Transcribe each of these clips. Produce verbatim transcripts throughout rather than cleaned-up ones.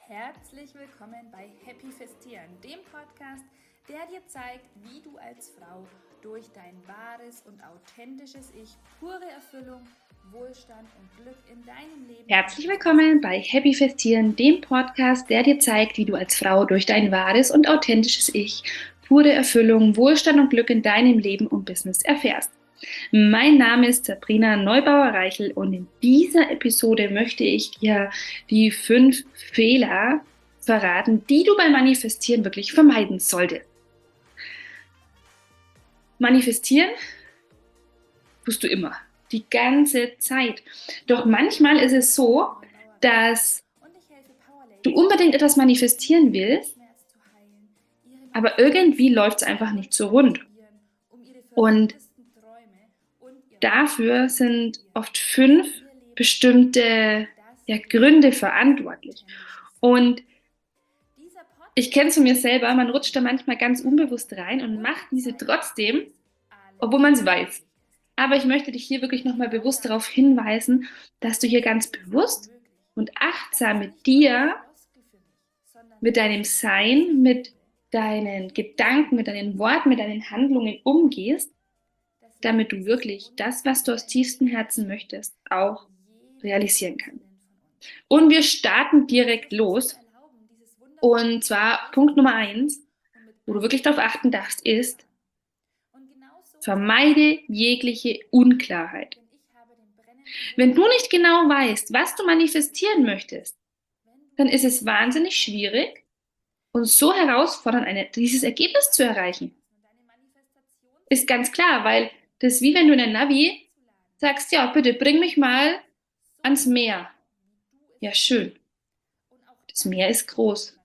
Herzlich willkommen bei Happy Festieren, dem Podcast, der dir zeigt, wie du als Frau durch dein wahres und authentisches Ich pure Erfüllung, Wohlstand und Glück in deinem Leben. Herzlich willkommen bei Happy Festieren, dem Podcast, der dir zeigt, wie du als Frau durch dein wahres und authentisches Ich pure Erfüllung, Wohlstand und Glück in deinem Leben und Business erfährst. Mein Name ist Sabrina Neubauer-Reichel und in dieser Episode möchte ich dir die fünf Fehler verraten, die du beim Manifestieren wirklich vermeiden solltest. Manifestieren tust du immer, die ganze Zeit. Doch manchmal ist es so, dass du unbedingt etwas manifestieren willst, aber irgendwie läuft es einfach nicht so rund. Und dafür sind oft fünf bestimmte ja, Gründe verantwortlich. Und ich kenne es von mir selber, man rutscht da manchmal ganz unbewusst rein und macht diese trotzdem, obwohl man es weiß. Aber ich möchte dich hier wirklich nochmal bewusst darauf hinweisen, dass du hier ganz bewusst und achtsam mit dir, mit deinem Sein, mit deinen Gedanken, mit deinen Worten, mit deinen Handlungen umgehst, damit du wirklich das, was du aus tiefstem Herzen möchtest, auch realisieren kannst. Und wir starten direkt los. Und zwar Punkt Nummer eins, wo du wirklich darauf achten darfst, ist, vermeide jegliche Unklarheit. Wenn du nicht genau weißt, was du manifestieren möchtest, dann ist es wahnsinnig schwierig und so herausfordernd, eine, dieses Ergebnis zu erreichen. Ist ganz klar, weil das ist wie wenn du in ein Navi sagst, ja, bitte bring mich mal ans Meer. Ja, schön. Das Meer ist groß.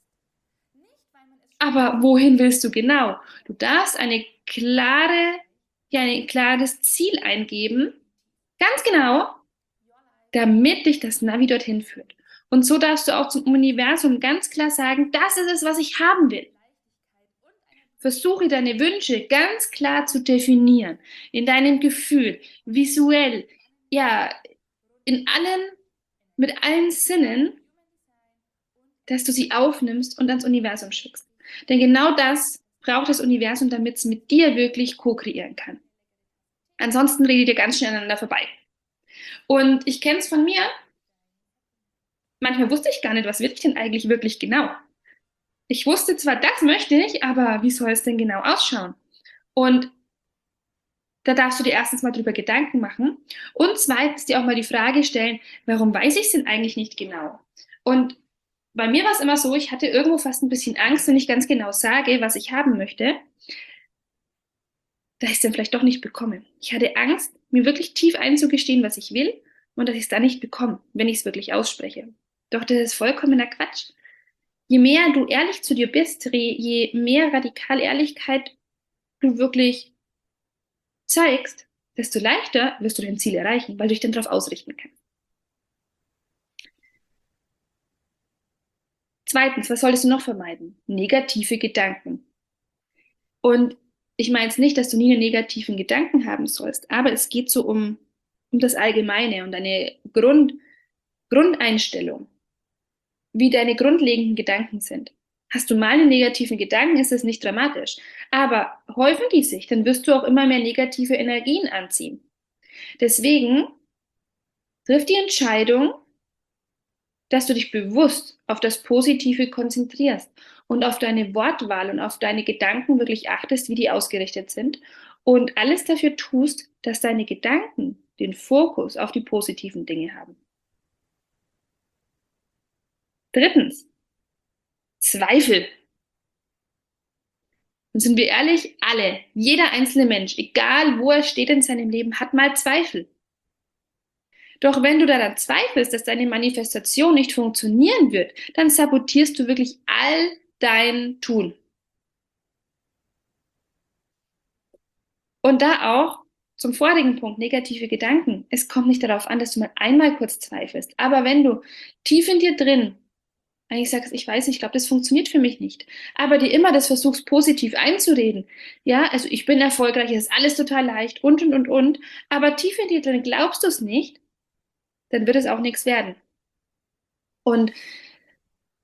Aber wohin willst du genau? Du darfst eine klare, ja, ein klares Ziel eingeben, ganz genau, damit dich das Navi dorthin führt. Und so darfst du auch zum Universum ganz klar sagen, das ist es, was ich haben will. Versuche deine Wünsche ganz klar zu definieren, in deinem Gefühl, visuell, ja, in allen, mit allen Sinnen, dass du sie aufnimmst und ans Universum schickst. Denn genau das braucht das Universum, damit es mit dir wirklich co-kreieren kann. Ansonsten redet ihr ganz schnell aneinander vorbei. Und ich kenne es von mir, manchmal wusste ich gar nicht, was will ich denn eigentlich wirklich genau. Ich wusste zwar, das möchte ich, aber wie soll es denn genau ausschauen? Und da darfst du dir erstens mal drüber Gedanken machen und zweitens dir auch mal die Frage stellen, warum weiß ich es denn eigentlich nicht genau? Und bei mir war es immer so, ich hatte irgendwo fast ein bisschen Angst, wenn ich ganz genau sage, was ich haben möchte, dass ich es dann vielleicht doch nicht bekomme. Ich hatte Angst, mir wirklich tief einzugestehen, was ich will und dass ich es dann nicht bekomme, wenn ich es wirklich ausspreche. Doch das ist vollkommener Quatsch. Je mehr du ehrlich zu dir bist, je mehr radikal Ehrlichkeit du wirklich zeigst, desto leichter wirst du dein Ziel erreichen, weil du dich dann darauf ausrichten kannst. Zweitens, was solltest du noch vermeiden? Negative Gedanken. Und ich meine jetzt nicht, dass du nie einen negativen Gedanken haben sollst, aber es geht so um, um das Allgemeine und deine Grund, Grundeinstellung, wie deine grundlegenden Gedanken sind. Hast du mal einen negativen Gedanken, ist es nicht dramatisch. Aber häufen die sich, dann wirst du auch immer mehr negative Energien anziehen. Deswegen triff die Entscheidung, dass du dich bewusst auf das Positive konzentrierst und auf deine Wortwahl und auf deine Gedanken wirklich achtest, wie die ausgerichtet sind und alles dafür tust, dass deine Gedanken den Fokus auf die positiven Dinge haben. Drittens, Zweifel. Und sind wir ehrlich, alle, jeder einzelne Mensch, egal wo er steht in seinem Leben, hat mal Zweifel. Doch wenn du daran zweifelst, dass deine Manifestation nicht funktionieren wird, dann sabotierst du wirklich all dein Tun. Und da auch zum vorigen Punkt, negative Gedanken. Es kommt nicht darauf an, dass du mal einmal kurz zweifelst. Aber wenn du tief in dir drin eigentlich sagst, ich weiß nicht, ich glaube, das funktioniert für mich nicht, aber dir immer das versuchst, positiv einzureden, ja, also ich bin erfolgreich, es ist alles total leicht und, und, und, und, aber tief in dir drin glaubst du es nicht, dann wird es auch nichts werden. Und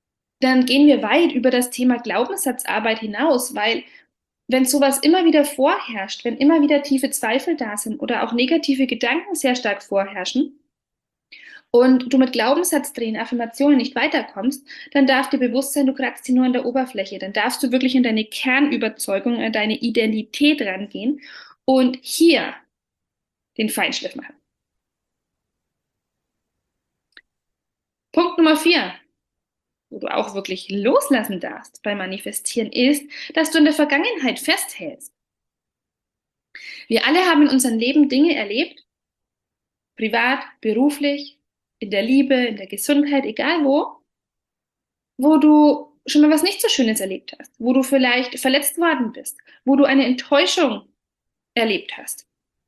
dann gehen wir weit über das Thema Glaubenssatzarbeit hinaus, weil wenn sowas immer wieder vorherrscht, wenn immer wieder tiefe Zweifel da sind oder auch negative Gedanken sehr stark vorherrschen und du mit Glaubenssatzdrehen, Affirmationen nicht weiterkommst, dann darf dir bewusst sein, du kratzt sie nur an der Oberfläche. Dann darfst du wirklich in deine Kernüberzeugung, in deine Identität rangehen und hier den Feinschliff machen. Punkt Nummer vier, wo du auch wirklich loslassen darfst beim Manifestieren, ist, dass du in der Vergangenheit festhältst. Wir alle haben in unserem Leben Dinge erlebt, privat, beruflich, in der Liebe, in der Gesundheit, egal wo, wo du schon mal was nicht so Schönes erlebt hast, wo du vielleicht verletzt worden bist, wo du eine Enttäuschung erlebt hast.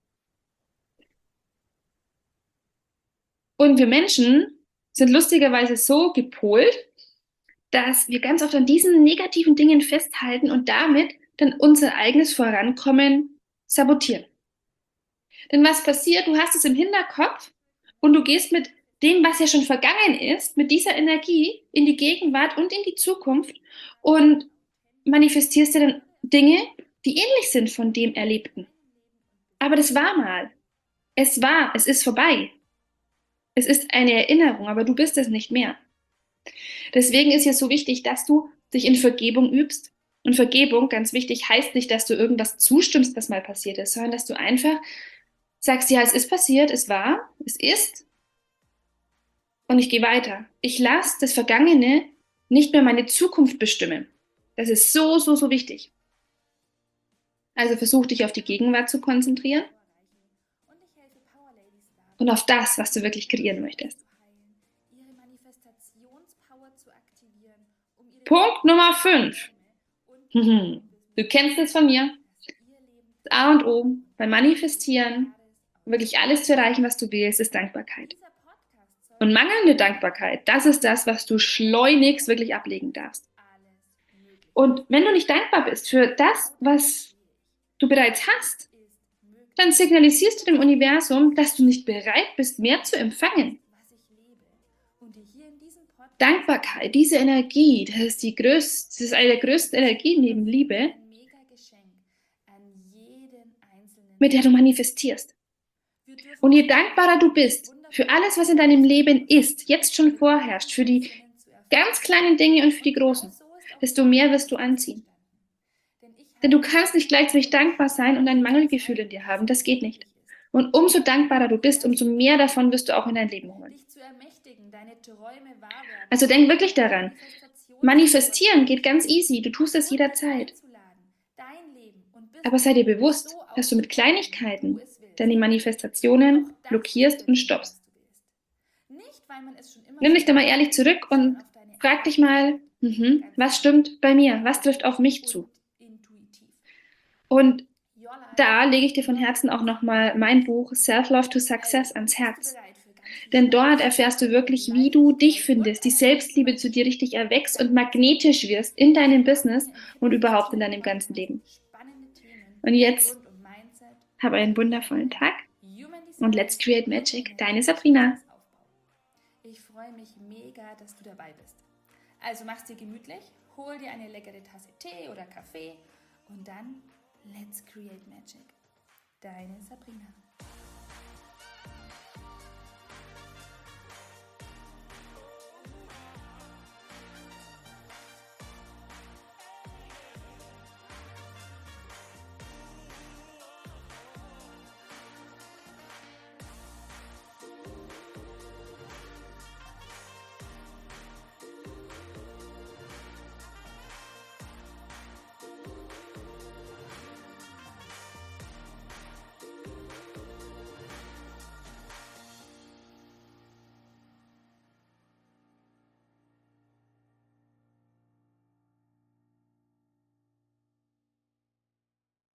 Und wir Menschen sind lustigerweise so gepolt, dass wir ganz oft an diesen negativen Dingen festhalten und damit dann unser eigenes Vorankommen sabotieren. Denn was passiert? Du hast es im Hinterkopf und du gehst mit dem, was ja schon vergangen ist, mit dieser Energie in die Gegenwart und in die Zukunft und manifestierst dir dann Dinge, die ähnlich sind von dem Erlebten. Aber das war mal. Es war, es ist vorbei. Es ist eine Erinnerung, aber du bist es nicht mehr. Deswegen ist ja so wichtig, dass du dich in Vergebung übst. Und Vergebung, ganz wichtig, heißt nicht, dass du irgendwas zustimmst, was mal passiert ist, sondern dass du einfach sagst, ja, es ist passiert, es war, es ist und ich gehe weiter. Ich lasse das Vergangene nicht mehr meine Zukunft bestimmen. Das ist so, so, so wichtig. Also versuch dich auf die Gegenwart zu konzentrieren und auf das, was du wirklich kreieren möchtest. Punkt Nummer fünf. Du kennst es von mir. Das A und O beim Manifestieren, wirklich alles zu erreichen, was du willst, ist Dankbarkeit. Und mangelnde Dankbarkeit, das ist das, was du schleunigst wirklich ablegen darfst. Und wenn du nicht dankbar bist für das, was du bereits hast, dann signalisierst du dem Universum, dass du nicht bereit bist, mehr zu empfangen. Dankbarkeit, diese Energie, das ist, die größte, das ist eine der größten Energien neben Liebe, mit der du manifestierst. Und je dankbarer du bist für alles, was in deinem Leben ist, jetzt schon vorherrscht, für die ganz kleinen Dinge und für die großen, desto mehr wirst du anziehen. Denn du kannst nicht gleichzeitig dankbar sein und ein Mangelgefühl in dir haben. Das geht nicht. Und umso dankbarer du bist, umso mehr davon wirst du auch in dein Leben holen. Also denk wirklich daran. Manifestieren geht ganz easy. Du tust das jederzeit. Aber sei dir bewusst, dass du mit Kleinigkeiten deine Manifestationen blockierst und stoppst. Nimm dich da mal ehrlich zurück und frag dich mal, mhm, was stimmt bei mir? Was trifft auf mich zu? Und da lege ich dir von Herzen auch nochmal mein Buch Self-Love to Success ans Herz. Denn dort erfährst du wirklich, wie du dich findest, die Selbstliebe zu dir richtig erwächst und magnetisch wirst in deinem Business und überhaupt in deinem ganzen Leben. Und jetzt hab einen wundervollen Tag und let's create magic. Deine Sabrina. Ich freue mich mega, dass du dabei bist. Also mach's dir gemütlich, hol dir eine leckere Tasse Tee oder Kaffee und dann let's create magic. Deine Sabrina.